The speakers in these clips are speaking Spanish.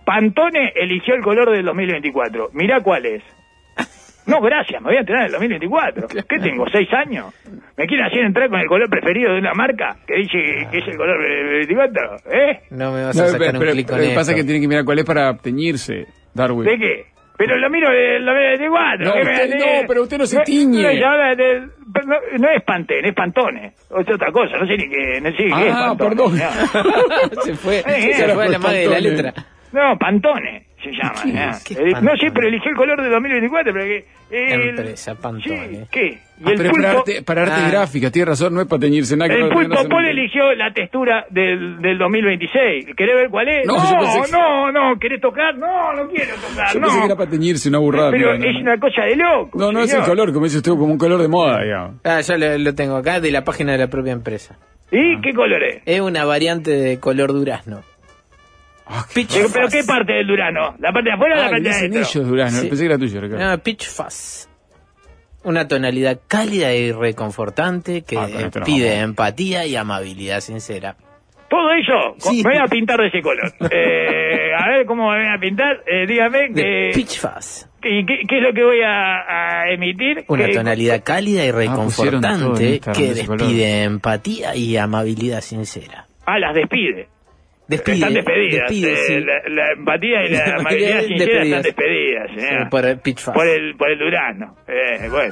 Pantone eligió el color del 2024. Mirá cuál es. No, gracias, me voy a entrenar en el 2024. ¿Qué tengo, 6 años? ¿Me quieren hacer entrar con el color preferido de una marca que dice que es el color del 2024? No me vas a sacar un clic con Lo que pasa esto. es que tiene que mirar cuál es para teñirse, Darwin. ¿De qué? Pero lo miro del 2024. No, pero usted no se tiñe. No es Pantene, es Pantone. O es otra cosa, no sé ni qué, no sé qué es Pantone. Perdón. No. se fue Era a la madre de la letra. No, Pantone se llama. ¿Qué es No Pantone? sé, pero eligió el color de 2024, pero que... Empresa Pantone. Sí, ¿qué? Y el Pero pulpo... para arte gráfica, tiene razón, no es para teñirse nada. El pulpo Paul eligió la textura del 2026. ¿Querés ver cuál es? No, yo pensé que- no. ¿Querés tocar? No quiero tocar, Yo no. pensé que era para teñirse, una burrada. Pero no, es una cosa de loco. No, es el señor. color, como dice usted, como un color de moda, digamos. Yo lo tengo acá de la página de la propia empresa. ¿Y qué color es? Es una variante de color durazno. Peach ¿Pero Fuzz. qué parte del Durazno? ¿La parte de afuera o la parte de dicen adentro? ellos, Durazno. Sí. Pensé que era tuyo, Ricardo. No, Peach Fuzz. Una tonalidad cálida y reconfortante que con esto no pide vamos. empatía y amabilidad sincera. Todo eso, Sí. me voy a pintar de ese color. A ver cómo me voy a pintar. Dígame, De Peach Fuzz. ¿qué es lo que voy a emitir? Una ¿Qué- tonalidad cálida y pusieron todo en reconfortante Instagram que de ese color. despide empatía y amabilidad sincera. Las despide. Despide, Están despedidas. despide, sí. La empatía y la amabilidad sincera están despedidas. Por el Peach Fuzz. Por el Durazno. Bueno.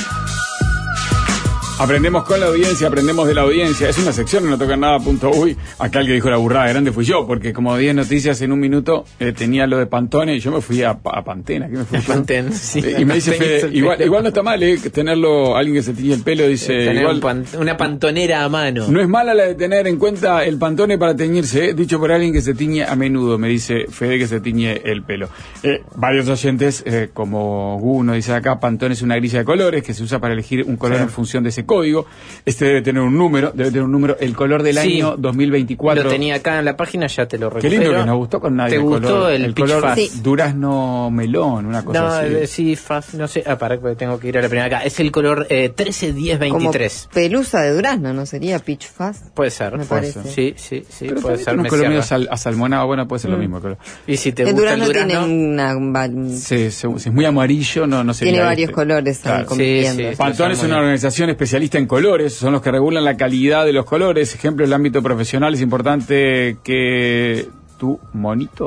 Aprendemos con la audiencia, aprendemos de la audiencia. Es una sección, no toca nada.uy. Acá el que dijo la burrada grande fui yo, porque como 10 noticias en un minuto, tenía lo de Pantone y yo me fui a Pantena. ¿Qué me fui yo? Pantene, sí. Y me dice Pantene es Fede, el igual pelo. no está mal, tenerlo, alguien que se tiñe el pelo, dice, Tener igual, una pantonera a mano. no es mala la de tener en cuenta el Pantone para teñirse, dicho por alguien que se tiñe a menudo, me dice Fede que se tiñe el pelo. Varios oyentes, como Gu nos dice acá, Pantone es una grilla de colores que se usa para elegir un color en función de ese código. Este debe tener un número, el color del Sí. año 2024. Lo tenía acá en la página, ya te lo Qué recupero. lindo que nos gustó con nadie. ¿Te el gustó color, el Peach color Fuzz? durazno melón, una cosa No, así. sí, Fuzz, no sé. Para que tengo que ir a la primera acá. Es el color 131023. Como pelusa de durazno, ¿no sería Peach Fuzz? Puede ser. Me puede parece. ser. Sí, Pero puede también ser. tiene un me color medio cierra. asalmonado, bueno, puede ser lo mismo. Color. Y si te El gusta el durazno tiene durazno... Si es muy amarillo, no sería Tiene varios este. colores Claro. conviviendo. Sí. Pantone es una organización especialista en colores, son los que regulan la calidad de los colores. Ejemplo, en el ámbito profesional es importante que tu monitor,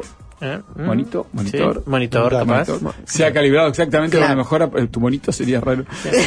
Sí, monitor, capaz. sea calibrado exactamente Claro. con la mejora. Tu monito sería raro.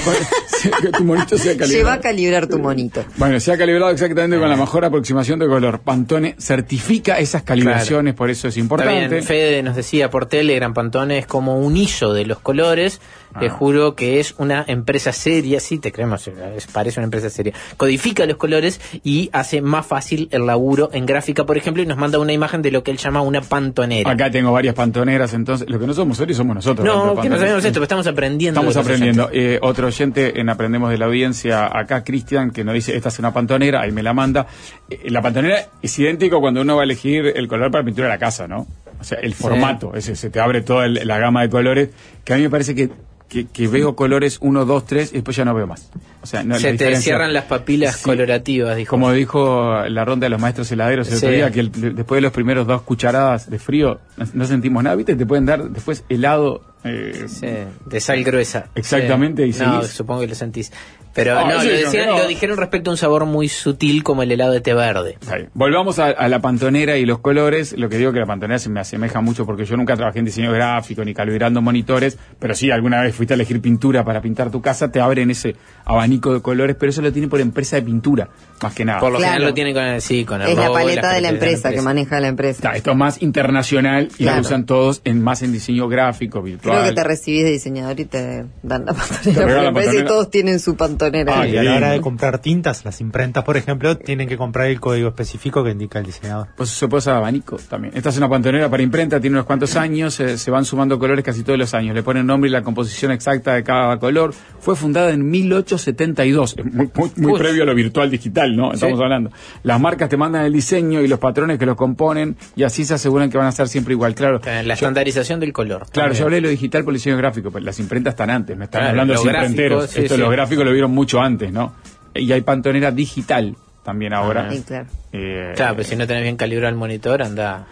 Que tu monito sea calibrado. Lleva a calibrar tu monito. Bueno, se ha calibrado exactamente con la mejor aproximación de color. Pantone certifica esas calibraciones, por eso es Está importante. bien, Fede nos decía por Telegram, Pantone es como un hizo de los colores. Te juro que es una empresa seria, sí, te creemos, parece una empresa seria. Codifica los colores y hace más fácil el laburo en gráfica, por ejemplo, y nos manda una imagen de lo que él llama una pantonera. Acá tengo varias pantoneras, entonces, lo que no somos serios somos nosotros. No, hablando de que no pantoneras. sabemos esto, pero estamos aprendiendo. Estamos de los aprendiendo. oyentes. Otro oyente en Aprendemos de la Audiencia, acá Cristian, que nos dice, esta es una pantonera, ahí me la manda. La pantonera es idéntico cuando uno va a elegir el color para pintura de la casa, ¿no? O sea, el formato, ese, se te abre toda la gama de colores, que a mí me parece que veo colores 1, 2, 3 y después ya no veo más. O sea, no, la Se te diferencia- cierran las papilas Sí. colorativas, dijo. Como dijo la ronda de los maestros heladeros el otro Sí. día, que después de los primeros 2 cucharadas de frío no sentimos nada, ¿viste? Te pueden dar después helado. Sí, de sal gruesa. Exactamente, Sí. y No, seguís. supongo que lo sentís. Pero Ah, no, sí, no. lo dijeron respecto a un sabor muy sutil como el helado de té verde. Ahí. Volvamos a la pantonera y los colores. Lo que digo que la pantonera se me asemeja mucho porque yo nunca trabajé en diseño gráfico ni calibrando monitores, pero sí, alguna vez fuiste a elegir pintura para pintar tu casa, te abren ese abanico de colores, pero eso lo tiene por empresa de pintura, más que nada. Por lo Claro. general lo tienen con con el Es la logo y paleta las de la carteras empresa que maneja la empresa. Claro, esto es más internacional y Claro. lo usan todos más en diseño gráfico, virtual. Creo que te recibís de diseñador y te dan la Te pantonera. regalan Me parece que pantonera. todos tienen su pantonera. Ay, Y a la hora de lindo. comprar tintas, las imprentas, por ejemplo, tienen que comprar el código específico que indica el diseñador. Pues se puede usar abanico también. Esta es una pantonera para imprenta, tiene unos cuantos años, se van sumando colores casi todos los años. Le ponen nombre y la composición exacta de cada color. Fue fundada en 1872, muy Uy. previo a lo virtual digital, ¿no? Estamos Sí. hablando. Las marcas te mandan el diseño y los patrones que los componen y así se aseguran que van a ser siempre igual. Claro, La estandarización del color. claro, yo También. hablé de lo digital por el diseño gráfico, pero las imprentas están antes, no están Claro, hablando de lo los gráfico, imprenteros. sí, Esto sí. los gráficos lo vieron mucho antes, ¿no? Y hay pantonera digital también ahora. Sí, claro. Claro, pero si no tenés bien calibrado el monitor, anda.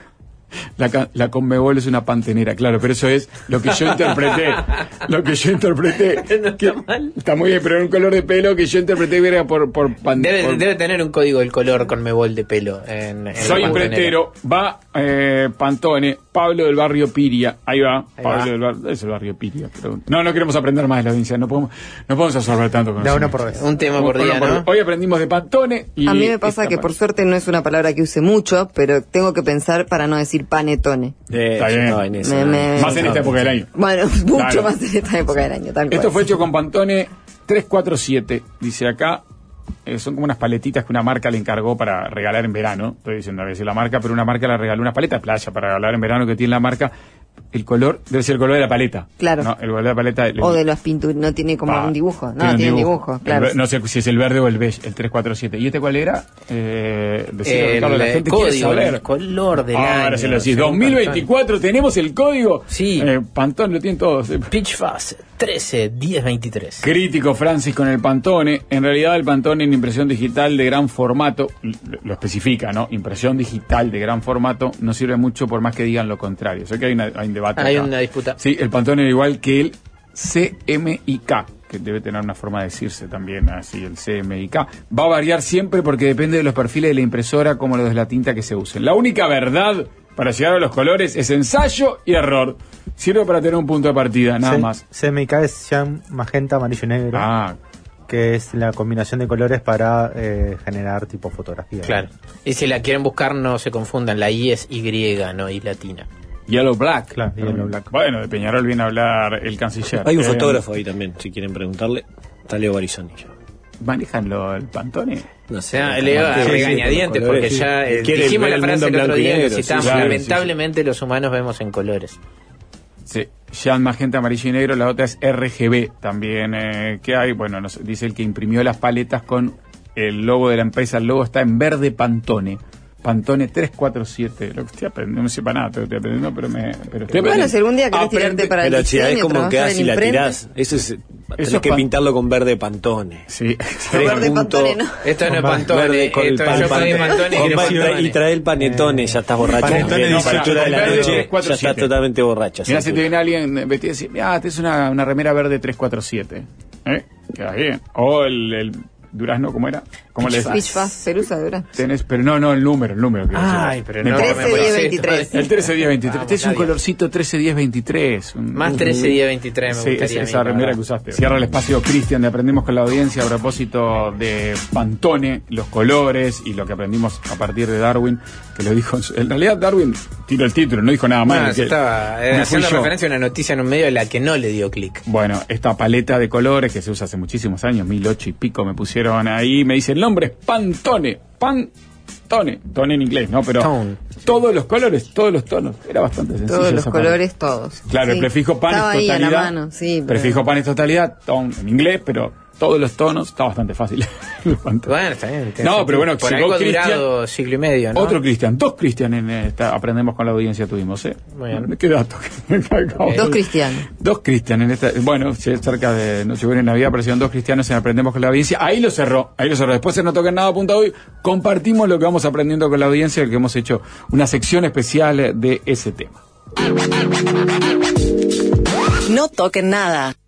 La Conmebol es una pantenera, claro, pero eso es lo que yo interpreté. No está mal. Está muy bien, pero era un color de pelo que yo interpreté que era por Debe tener un código el color Conmebol de pelo. Soy imprentero, va Pantone, Pablo del barrio Piria, ahí va, Del barrio, es el barrio Piria. Pero no queremos aprender más de la audiencia, no podemos absorber tanto con Da una por vez. Un tema por día, ¿no? Hoy aprendimos de Pantone y... A mí me pasa que por suerte no es una palabra que use mucho, pero tengo que pensar para no decir panetone. Está bien. No, en eso, Más en esta época del año. Bueno, mucho Claro. más en esta época del año, tal cual. Esto fue hecho con Pantone 347, dice acá. Son como unas paletitas que una marca le encargó para regalar en verano. Estoy diciendo a veces la marca, pero una marca le regaló una paleta de playa para regalar en verano que tiene la marca. El color debe ser el color de la paleta. Claro. ¿No? El color de la paleta. O de las pinturas, no tiene como un dibujo. No, tiene un dibujo, claro. No sé si es el verde o el beige, el 347. ¿Y este cuál era? Decirlo, Ricardo, la gente quiere código, saber. el color del año. Ahora se lo decís. 2024, ¿tenemos el código? Sí. Pantone lo tiene todos. Pitch Fast 131023. Crítico Francis con el Pantone. En realidad el Pantone en impresión digital de gran formato, lo especifica, ¿no? Impresión digital de gran formato no sirve mucho por más que digan lo contrario. Sé que hay un debate. Hay acá. una disputa. Sí, el Pantone era igual que el CMYK, que debe tener una forma de decirse también así, el CMYK. Va a variar siempre porque depende de los perfiles de la impresora como los de la tinta que se usen. La única verdad para llegar a los colores es ensayo y error. Sirve para tener un punto de partida, nada más. CMYK es cian, magenta, amarillo y negro. Que es la combinación de colores para generar tipo fotografía. Claro. Y si la quieren buscar, no se confundan. La I es Y, no I latina. Yellow Black. Claro, Yellow Black. Bueno, de Peñarol viene a hablar el canciller. Hay un fotógrafo ahí también, si quieren preguntarle. Está Leo Barizoni. ¿Manejan el Pantone? No sé. Leo a regañadientes, porque ya dijimos la frase el otro día, necesitamos. Lamentablemente los humanos vemos en colores. Sí, Jean magenta, amarillo y negro. La otra es RGB también. ¿Qué hay? Bueno, dice el que imprimió las paletas con el logo de la empresa. El logo está en verde Pantone. Pantone 347. Lo que estoy aprendiendo, no sé para nada, estoy aprendiendo, pero estoy aprendiendo. Bueno, si algún día querés tirarte para el pero si diseño, es como trabajar quedás en y la imprenta. tirás. Tenés que pintarlo con verde Pantone. Sí. Verde Pantone, ¿no? Esto no es Pantone. Verde con el Esto yo pedí Pantone y quiero y trae el panetone, ya estás borracho. Panetone A las 18 de la verde noche, 347. ya estás totalmente borracho. Mirá, si te viene alguien vestido y dice, mira, este es una remera verde 347. Queda bien. O el durazno, ¿cómo era? ¿Cómo le decís? Pitch Fast, Pelusa de Durazno. Pero no, el número. Ay, pero no. 131023. El 131023. Vamos, Este es un Nadia. colorcito 131023. Más 131023 me Sí, gustaría. esa remera que usaste. Cierra el espacio Cristian de Aprendemos con la Audiencia a propósito de Pantone, los colores y lo que aprendimos a partir de Darwin, que lo dijo. En realidad Darwin tiró el título, no dijo nada más. Estaba No fui haciendo yo. referencia a una noticia en un medio de la que no le dio clic. Bueno, esta paleta de colores que se usa hace muchísimos años, 1008 y pico, me pusieron ahí, me dice el nombre es Pantone, Tone en inglés, ¿no? Pero Tone. todos los colores, todos los tonos, era bastante sencillo. Todos los esa colores, todos. Claro, Sí. el prefijo pan Estaba es ahí a totalidad. la mano, sí. pero- Prefijo pan es totalidad, tone en inglés, pero todos los tonos, está bastante fácil. Bueno, está bien. No, pero bueno, por llegó algo ha Cristian. durado siglo y medio, ¿no? Otro Cristian, dos Cristian en esta Aprendemos con la Audiencia tuvimos, ¿eh? Muy bien. ¿Qué dato? Dos cristianos. Dos Cristian en esta, bueno, cerca de Nochebuena y Navidad aparecieron dos cristianos en Aprendemos con la Audiencia. Ahí lo cerró. Después en No Toquen Nada Punta Hoy compartimos lo que vamos aprendiendo con la audiencia, que hemos hecho una sección especial de ese tema. No toquen nada.